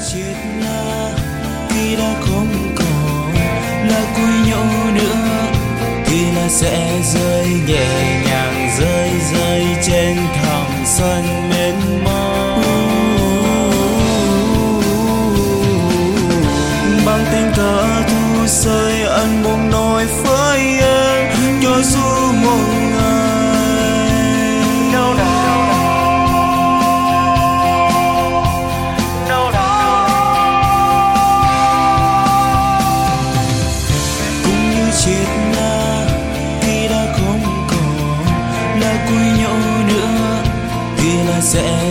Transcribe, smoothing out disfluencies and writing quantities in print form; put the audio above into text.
chết là khi đã không còn là cuối nhau nữa, thì là sẽ rơi nhẹ nhàng rơi trên thảm sân mênh mông. Bằng tình thơ thu rơi ân buông nỗi với em, cho dù một ngày đâu đó cũng như chết là khi đã không còn là cuối nhau nữa, thì là sẽ